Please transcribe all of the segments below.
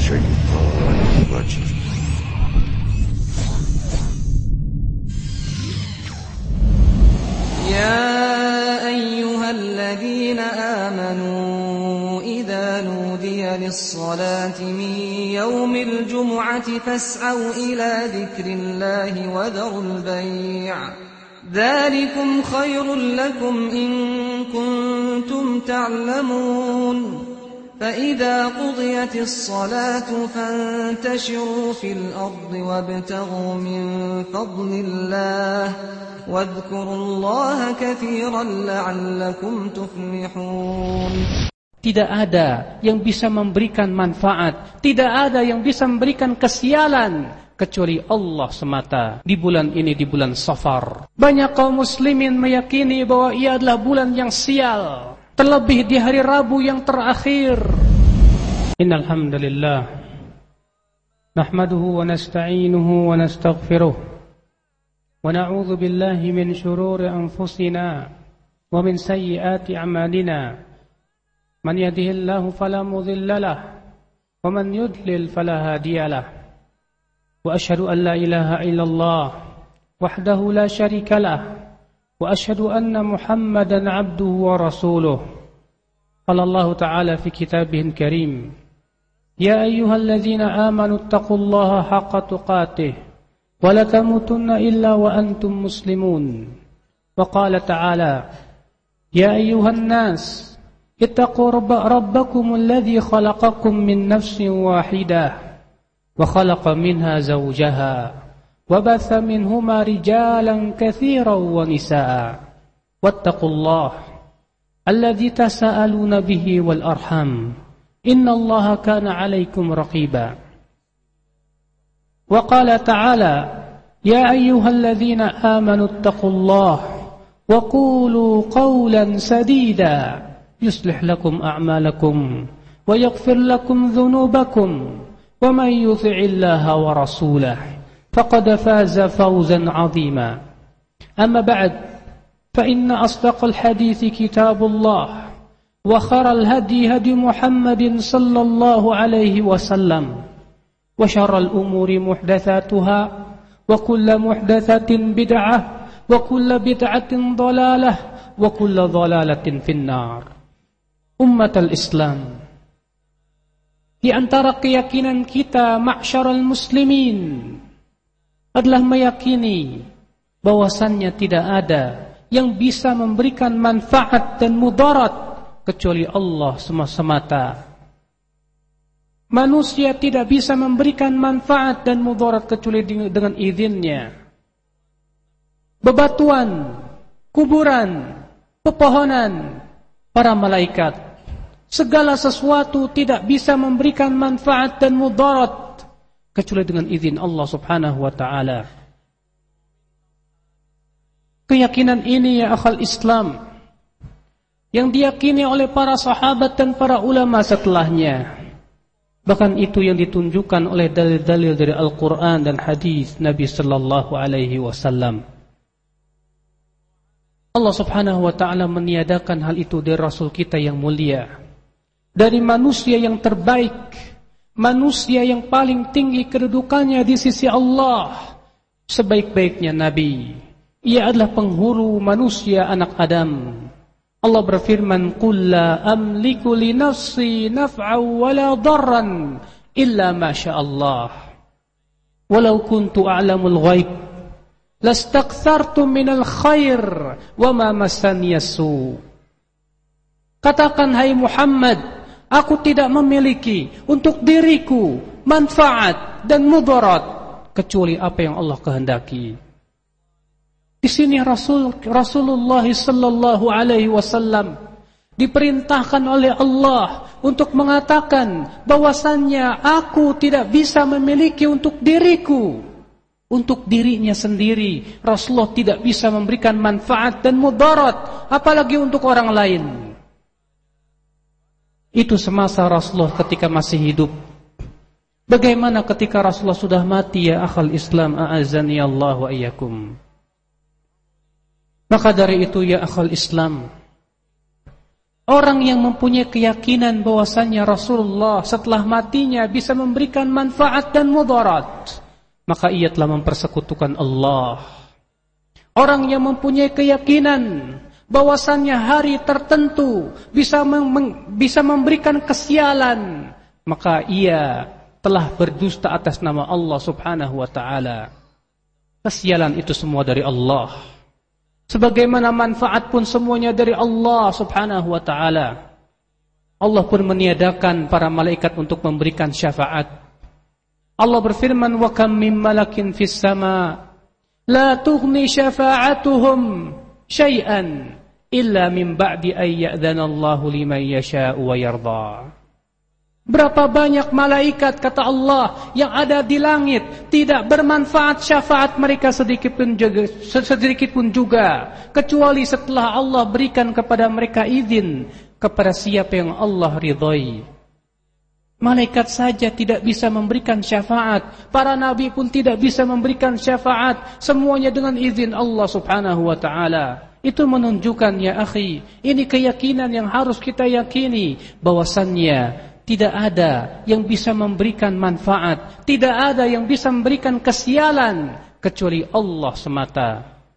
الشيطان الرجيم يا أيها الذين آمنوا إذا نودي للصلاة من يوم الجمعة فاسعوا إلى ذكر الله وذروا البيع ذلكم خير لكم إن كنتم تعلمون فإذا قضيت الصلاة فانتشروا في الأرض وابتغوا من فضل الله واذكروا الله كثيرا لعلكم تفلحون. Tidak ada yang bisa memberikan manfaat, tidak ada yang bisa memberikan kesialan kecuali Allah semata di bulan ini, di bulan Safar. Banyak kaum muslimin meyakini bahwa ia adalah bulan yang sial, terlebih di hari Rabu yang terakhir. Innal hamdalillah nahmaduhu wa nasta'inuhu wa nastaghfiruh wa na'udzu billahi min shururi anfusina wa min sayyiati a'malina. Man yahdihillahu fala mudilla lahu wa man yudlil fala hadiya lahu. Wa asyhadu an la ilaha illallah wahdahu la syarika lahu wa asyhadu anna Muhammadan 'abduhu wa rasuluh. Qala Allah ta'ala fi kitabihil karim, ya ayyuhalladzina amanu taqullaha haqqa tuqatih wa la tamutunna illa wa antum muslimun. Wa qala ta'ala, ya ayyuhan nas ittaqu rabbakum alladzi khalaqakum min nafsin wahidah wa khalaqa minha zawjaha wa batha minhuma rijalan katsiran wa nisaa wattaqullaha alladzi tasaaluna bihi wal arham innallaha kana 'alaikum raqiba. Wa qala ta'ala, ya ayyuhalladzina amanu ittaqullaha wa qulu qawlan sadida yuslih lakum a'malakum wa yaghfir lakum dhunubakum wa man yuti'illaha wa rasulahu faqad faza fawzan 'azima. Amma ba'd, fa inna asdaqal hadithi kitabullah wa khairal hadi hadi Muhammadin sallallahu alaihi wasallam wa syarral umuri muhdatsatuha wa kullu muhdatsatin bid'ah wa kullu bid'atin dhalalah wa kullu dhalalatin finnar. Ummatul Islam, di antara keyakinan kita ma'syaral muslimin adalah meyakini bahwasannya tidak ada yang bisa memberikan manfaat dan mudarat kecuali Allah semata. Manusia tidak bisa memberikan manfaat dan mudarat kecuali dengan izinnya. Bebatuan, kuburan, pepohonan, para malaikat, segala sesuatu tidak bisa memberikan manfaat dan mudarat kecuali dengan izin Allah Subhanahu wa ta'ala. Keyakinan ini ya akhal Islam yang diyakini oleh para sahabat dan para ulama setelahnya. Bahkan itu yang ditunjukkan oleh dalil-dalil dari Al-Quran dan hadis Nabi sallallahu alaihi wasallam. Allah Subhanahu wa ta'ala meniadakan hal itu dari Rasul kita yang mulia, dari manusia yang terbaik, manusia yang paling tinggi kedudukannya di sisi Allah, sebaik-baiknya Nabi. Ia adalah penghulu manusia anak Adam. Allah berfirman, qul la amliku li nafsi naf'an wa la darran illa ma syaa Allah walau kuntu a'lamul ghaib lastakthartu minal khair wa ma massaniya su. Katakan hai Muhammad, aku tidak memiliki untuk diriku manfaat dan mudarat kecuali apa yang Allah kehendaki. Di sini Rasulullah sallallahu alaihi wasallam diperintahkan oleh Allah untuk mengatakan bahwasannya aku tidak bisa memiliki untuk diriku, untuk dirinya sendiri. Rasulullah tidak bisa memberikan manfaat dan mudarat, apalagi untuk orang lain. Itu semasa Rasulullah ketika masih hidup. Bagaimana ketika Rasulullah sudah mati ya akhal Islam, a'azani Allah wa iyyakum. Maka dari itu ya akhal Islam, Orang yang mempunyai keyakinan bahwasannya Rasulullah setelah matinya bisa memberikan manfaat dan mudarat, maka ia telah mempersekutukan Allah. Orang yang mempunyai keyakinan bahwasannya hari tertentu bisa memberikan kesialan, maka ia telah berdusta atas nama Allah subhanahu wa ta'ala. Kesialan itu semua dari Allah. Sebagaimana manfaat pun semuanya dari Allah subhanahu wa ta'ala. Allah pun meniadakan para malaikat untuk memberikan syafaat. Allah berfirman, wa kam min malakin fis sama la tughni syafa'atuhum syai'an illa min ba'di ay ya'dhana Allahu liman yasha'u wa yarda. Berapa banyak malaikat, kata Allah, yang ada di langit, tidak bermanfaat syafaat mereka sedikit pun juga, kecuali setelah Allah berikan kepada mereka izin kepada siapa yang Allah ridhai. Malaikat saja tidak bisa memberikan syafaat, para nabi pun tidak bisa memberikan syafaat, semuanya dengan izin Allah subhanahu wa ta'ala. Itu menunjukkan, ya akhi, ini keyakinan yang harus kita yakini, bahwasannya tidak ada yang bisa memberikan manfaat, tidak ada yang bisa memberikan kesialan kecuali Allah semata.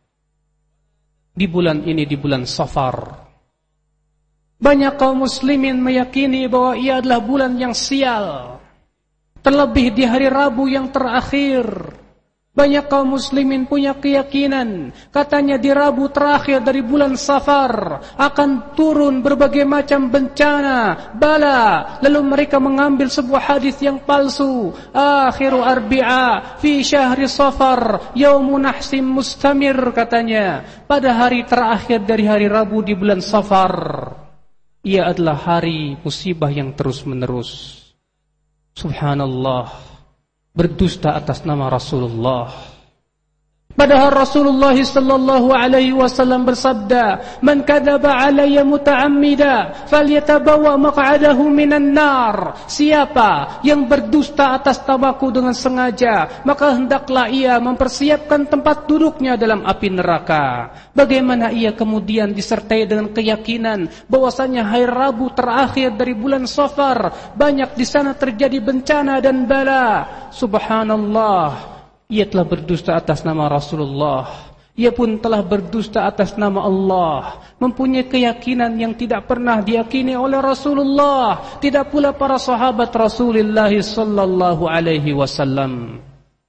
Di bulan ini, di bulan Safar, banyak kaum muslimin meyakini bahwa ia adalah bulan yang sial. Terlebih di hari Rabu yang terakhir, banyak kaum muslimin punya keyakinan, katanya di Rabu terakhir dari bulan Safar akan turun berbagai macam bencana, bala. Lalu mereka mengambil sebuah hadis yang palsu, akhiru arbi'a fi syahri Safar yaumun nahsim mustamir, katanya pada hari terakhir dari hari Rabu di bulan Safar, ia adalah hari musibah yang terus menerus. Subhanallah, berdusta atas nama Rasulullah. Padahal Rasulullah sallallahu alaihi wasallam bersabda, "Man kadzaba alayya muta'ammida falyatabawa maq'adahu minan nar." Siapa yang berdusta atas namaku dengan sengaja, maka hendaklah ia mempersiapkan tempat duduknya dalam api neraka. Bagaimana ia kemudian disertai dengan keyakinan bahwasanya hari Rabu terakhir dari bulan Safar banyak di sana terjadi bencana dan bala. Subhanallah, ia telah berdusta atas nama Rasulullah. Ia pun telah berdusta atas nama Allah. Mempunyai keyakinan yang tidak pernah diyakini oleh Rasulullah, tidak pula para sahabat Rasulullah sallallahu alaihi wasallam.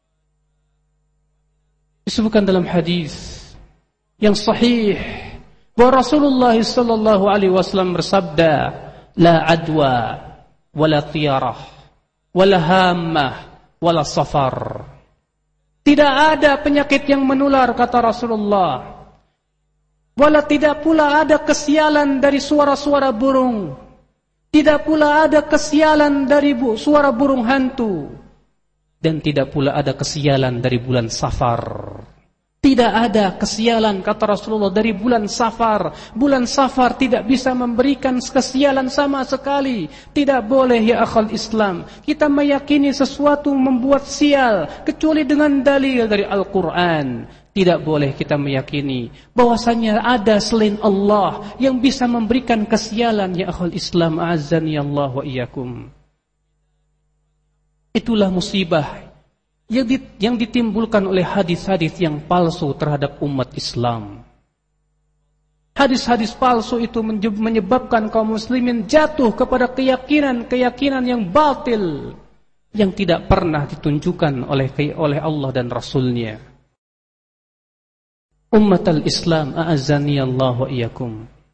Disebutkan dalam hadis yang sahih bahwa Rasulullah sallallahu alaihi wasallam bersabda, la adwa wala tiyarah wala hammah wala safar. Tidak ada penyakit yang menular, kata Rasulullah. Wala tidak pula ada kesialan dari suara-suara burung. Tidak pula ada kesialan dari suara burung hantu. Dan tidak pula ada kesialan dari bulan Safar. Tidak ada kesialan, kata Rasulullah, dari bulan Safar. Bulan Safar tidak bisa memberikan kesialan sama sekali. Tidak boleh, ya akhal Islam, kita meyakini sesuatu membuat sial kecuali dengan dalil dari Al-Quran. Tidak boleh kita meyakini bahwasanya ada selain Allah yang bisa memberikan kesialan, ya akhal Islam, a'azzani Allah wa iyyakum. Itulah musibah yang ditimbulkan oleh hadis-hadis yang palsu terhadap umat Islam. Hadis-hadis palsu itu menyebabkan kaum muslimin jatuh kepada keyakinan yang batil, yang tidak pernah ditunjukkan oleh Allah dan Rasulnya. Ummatal Islam, a'azzani Allah wa iyyakum.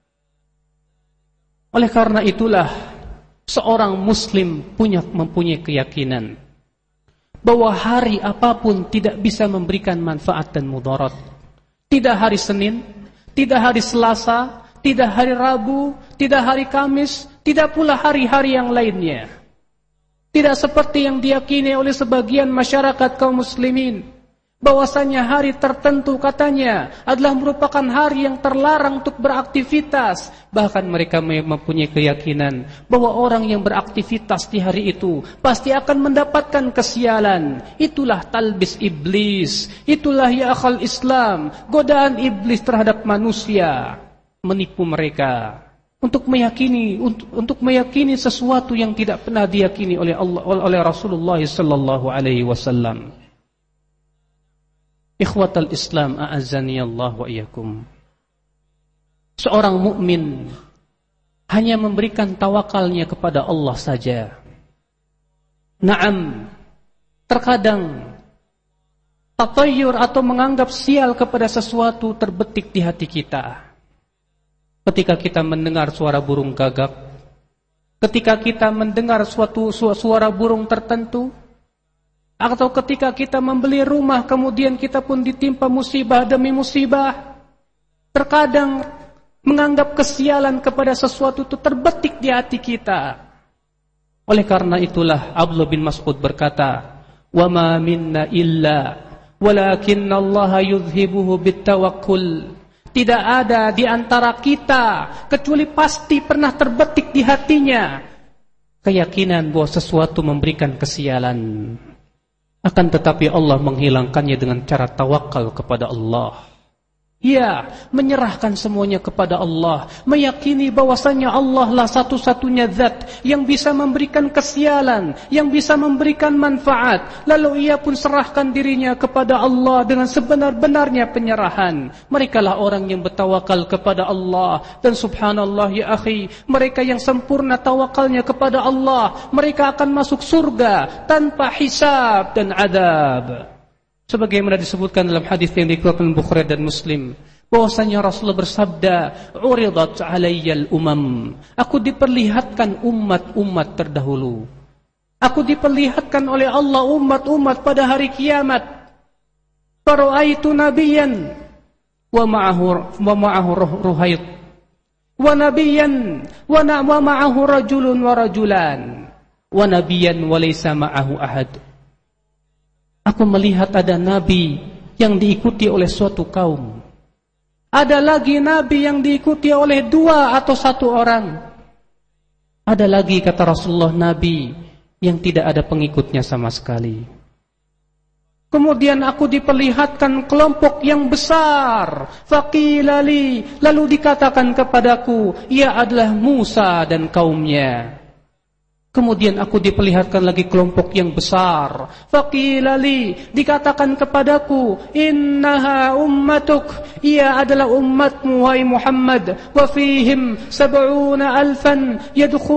Oleh karena itulah seorang muslim mempunyai keyakinan bahwa hari apapun tidak bisa memberikan manfaat dan mudarat. Tidak hari Senin, tidak hari Selasa, tidak hari Rabu, tidak hari Kamis, tidak pula hari-hari yang lainnya. Tidak seperti yang diyakini oleh sebagian masyarakat kaum muslimin, bahwasanya hari tertentu katanya adalah merupakan hari yang terlarang untuk beraktivitas. Bahkan mereka mempunyai keyakinan bahwa orang yang beraktivitas di hari itu pasti akan mendapatkan kesialan. Itulah talbis iblis. Itulah, ya akhal Islam, godaan iblis terhadap manusia, menipu mereka. untuk meyakini sesuatu yang tidak pernah diyakini oleh Allah, oleh Rasulullah sallallahu alaihi wasallam. Ikhwatal Islam, a'azzani Allah wa iyyakum. Seorang mukmin hanya memberikan tawakalnya kepada Allah saja. Naam, terkadang tatayyur atau menganggap sial kepada sesuatu terbetik di hati kita. Ketika kita mendengar suara burung gagak, ketika kita mendengar suara burung tertentu, atau ketika kita membeli rumah kemudian kita pun ditimpa musibah demi musibah, terkadang menganggap kesialan kepada sesuatu itu terbetik di hati kita. Oleh karena itulah Abdullah bin Mas'ud berkata, "Wa ma minna illa walakinnallaha yudhibuhu bitawakkul." Tidak ada di antara kita kecuali pasti pernah terbetik di hatinya keyakinan bahwa sesuatu memberikan kesialan. Akan tetapi Allah menghilangkannya dengan cara tawakal kepada Allah. Ya, menyerahkan semuanya kepada Allah, meyakini bahwasanya Allah lah satu-satunya zat yang bisa memberikan kesialan, yang bisa memberikan manfaat. Lalu ia pun serahkan dirinya kepada Allah dengan sebenar-benarnya penyerahan. Mereka lah orang yang bertawakal kepada Allah. Dan subhanallah ya akhi, mereka yang sempurna tawakalnya kepada Allah, mereka akan masuk surga tanpa hisab dan adab. Sebagaimana disebutkan dalam hadis yang dikeluarkan Bukhari dan Muslim, bahwasanya Rasulullah bersabda, "Uridat 'alayyal umam." Aku diperlihatkan umat-umat terdahulu. Aku diperlihatkan oleh Allah umat-umat pada hari kiamat. Fara'aitu nabiyyan wa ma'ahu ruhayt. Wa nabiyyan wa ma'ahu rajulun wa rajulan. Wa nabiyyan wa laysa ma'ahu ahad. Aku melihat ada nabi yang diikuti oleh suatu kaum. Ada lagi nabi yang diikuti oleh 2 atau 1 orang. Ada lagi, kata Rasulullah, nabi yang tidak ada pengikutnya sama sekali. Kemudian aku diperlihatkan kelompok yang besar. Faqila li, lalu dikatakan kepadaku, ia adalah Musa dan kaumnya. Kemudian aku diperlihatkan lagi kelompok yang besar. Faqila li, dikatakan kepadaku, innaha ummatuk, ia adalah umatmu wahai Muhammad. Wa fihim 70,000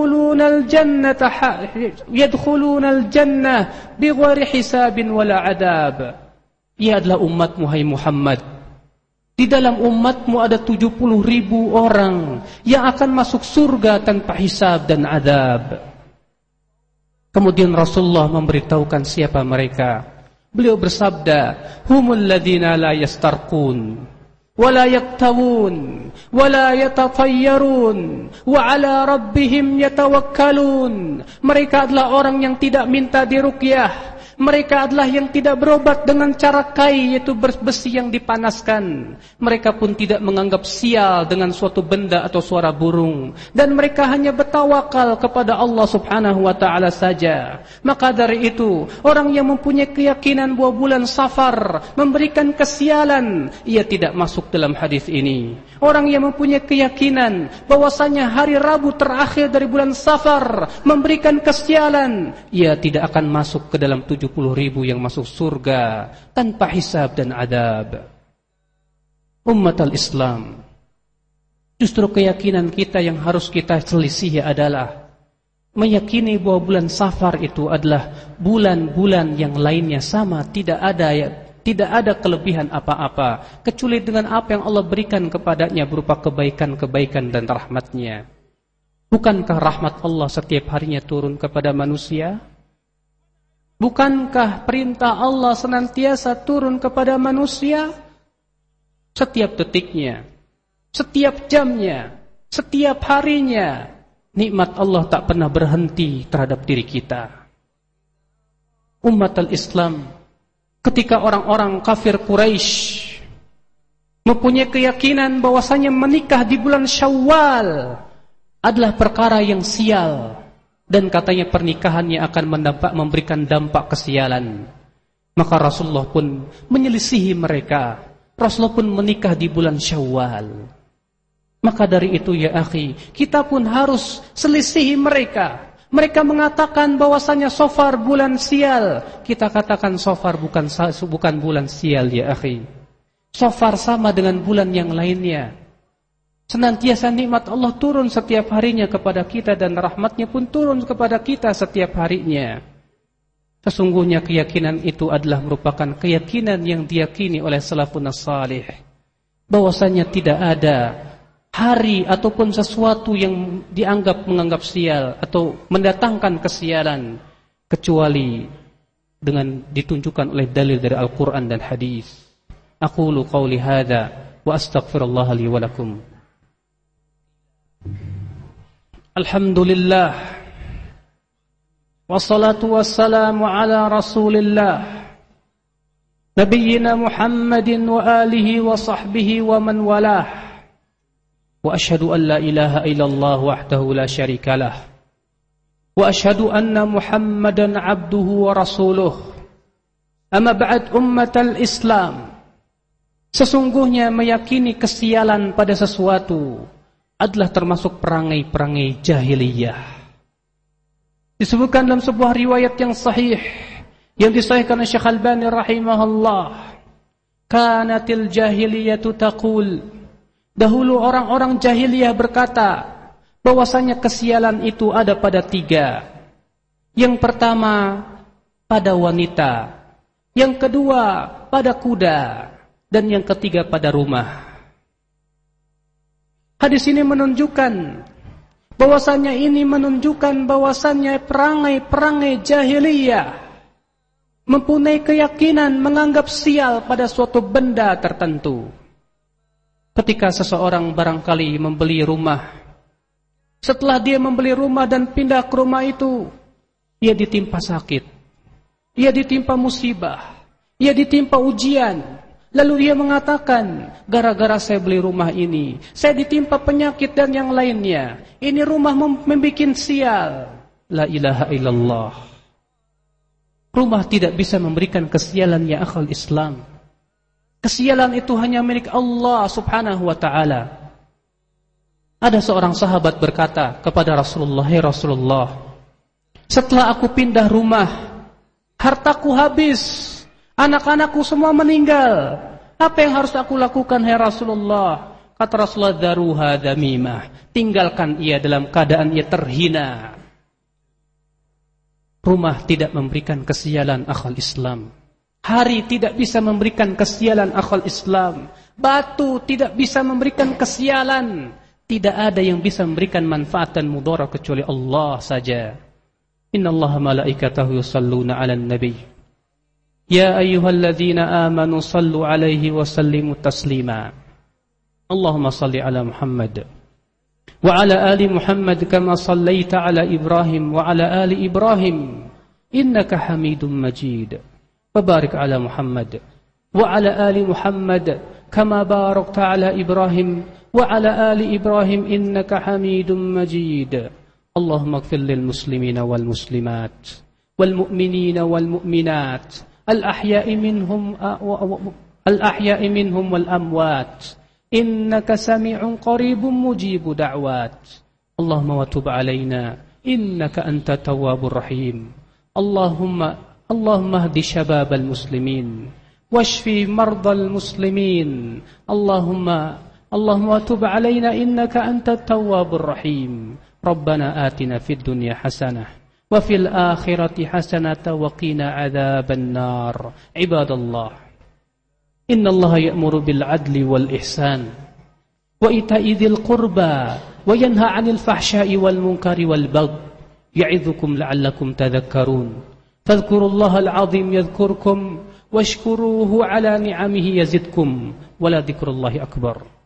yadkhuluna al-jannah bighairi hisabin wala adab. Ia adalah umatmu wahai Muhammad. Di dalam umatmu ada 70,000 orang yang akan masuk surga tanpa hisab dan adab. Kemudian Rasulullah memberitahukan siapa mereka. Beliau bersabda, humul ladzina la yastarqun wa la yaktawun wa la yatatayyarun wa ala rabbihim yatawakkalun. Mereka adalah orang yang tidak minta diruqyah. Mereka adalah yang tidak berobat dengan cara kai, yaitu besi yang dipanaskan. Mereka pun tidak menganggap sial dengan suatu benda atau suara burung. Dan mereka hanya bertawakal kepada Allah subhanahu wa ta'ala saja. Maka dari itu, orang yang mempunyai keyakinan bahwa bulan Safar memberikan kesialan, ia tidak masuk dalam hadis ini. Orang yang mempunyai keyakinan bahwasanya hari Rabu terakhir dari bulan Safar memberikan kesialan, ia tidak akan masuk ke dalam 70,000 yang masuk surga tanpa hisab dan adab. Ummatul Islam, justru keyakinan kita yang harus kita selisihi adalah meyakini bahwa bulan Safar itu adalah bulan-bulan yang lainnya sama, tidak ada kelebihan apa-apa kecuali dengan apa yang Allah berikan kepadanya berupa kebaikan-kebaikan dan rahmatnya. Bukankah rahmat Allah setiap harinya turun kepada manusia? Bukankah perintah Allah senantiasa turun kepada manusia? Setiap detiknya, setiap jamnya, setiap harinya, nikmat Allah tak pernah berhenti terhadap diri kita. Ummatul Islam, ketika orang-orang kafir Quraisy mempunyai keyakinan bahwasanya menikah di bulan Syawal adalah perkara yang sial, dan katanya pernikahannya akan memberikan dampak kesialan, maka Rasulullah pun menyelisihi mereka. Rasulullah pun menikah di bulan Syawal. Maka dari itu ya akhi, kita pun harus selisihi mereka. Mereka mengatakan bahwasanya Safar bulan sial. Kita katakan Safar bukan bulan sial ya akhi. Safar sama dengan bulan yang lainnya. Senantiasa nikmat Allah turun setiap harinya kepada kita dan rahmatnya pun turun kepada kita setiap harinya. Sesungguhnya keyakinan itu adalah merupakan keyakinan yang diyakini oleh salafun salih. Bahwasanya tidak ada hari ataupun sesuatu yang menganggap sial atau mendatangkan kesialan kecuali dengan ditunjukkan oleh dalil dari Al-Quran dan hadis. Aqulu qawli hadza wa astaghfirullah li wa lakum. Alhamdulillah wassalatu wassalamu ala Rasulillah nabiyyina Muhammadin wa alihi wa sahbihi wa man walah. وأشهد أن لا إله إلا الله وحده لا شريك له وأشهد أن محمدا عبده ورسوله أما بعد أمة الإسلام. Sesungguhnya meyakini kesialan pada sesuatu adalah termasuk perangai-perangai jahiliyah. Disebutkan dalam sebuah riwayat yang sahih yang disahihkan oleh Syekh Albani rahimahullah, kanatil jahiliyatu taqul, dahulu orang-orang jahiliyah berkata bahwasanya kesialan itu ada pada 3. Yang pertama pada wanita, yang kedua pada kuda, dan yang ketiga pada rumah. Hadis ini menunjukkan bahwasanya perangai-perangai jahiliyah mempunyai keyakinan menganggap sial pada suatu benda tertentu. Ketika seseorang barangkali membeli rumah, setelah dia membeli rumah dan pindah ke rumah itu, ia ditimpa sakit, ia ditimpa musibah, ia ditimpa ujian. Lalu dia mengatakan, gara-gara saya beli rumah ini, saya ditimpa penyakit dan yang lainnya. Ini rumah membikin sial. La ilaha illallah. Rumah tidak bisa memberikan kesialan ya akhal Islam. Kesialan itu hanya milik Allah subhanahu wa ta'ala. Ada seorang sahabat berkata kepada Rasulullah, "Hai Rasulullah, setelah aku pindah rumah, hartaku habis, anak-anakku semua meninggal. Apa yang harus aku lakukan, hai Rasulullah?" Kata Rasulullah, "Daruha damimah." Tinggalkan ia dalam keadaan ia terhina. Rumah tidak memberikan kesialan akhal Islam. Hari tidak bisa memberikan kesialan akhal Islam. Batu tidak bisa memberikan kesialan. Tidak ada yang bisa memberikan manfaat dan mudarat kecuali Allah saja. Innallaha malaikatahu yusalluna 'alan nabi. Ya ayyuhalladzina amanu sallu 'alaihi wa sallimu taslima. Allahumma salli 'ala Muhammad wa 'ala ali Muhammad kama sallaita 'ala Ibrahim wa 'ala ali Ibrahim innaka Hamidum Majid. وبارك على محمد وعلى آل محمد كما باركت على إبراهيم وعلى آل إبراهيم إنك حميد مجيد اللهم اغفر للمسلمين والمسلمات والمؤمنين والمؤمنات الأحياء منهم والأموات إنك سميع قريب مجيب دعوات اللهم وتب علينا إنك أنت التواب الرحيم اللهم اهد شباب المسلمين واشفي مرضى المسلمين اللهم وتب علينا إنك أنت التواب الرحيم ربنا آتنا في الدنيا حسنة وفي الآخرة حسنة وقنا عذاب النار عباد الله إن الله يأمر بالعدل والإحسان وإيتاء ذي القربى وينهى عن الفحشاء والمنكر والبغي يعظكم لعلكم تذكرون فاذكروا الله العظيم يذكركم واشكروه على نعمه يزدكم ولذكر الله أكبر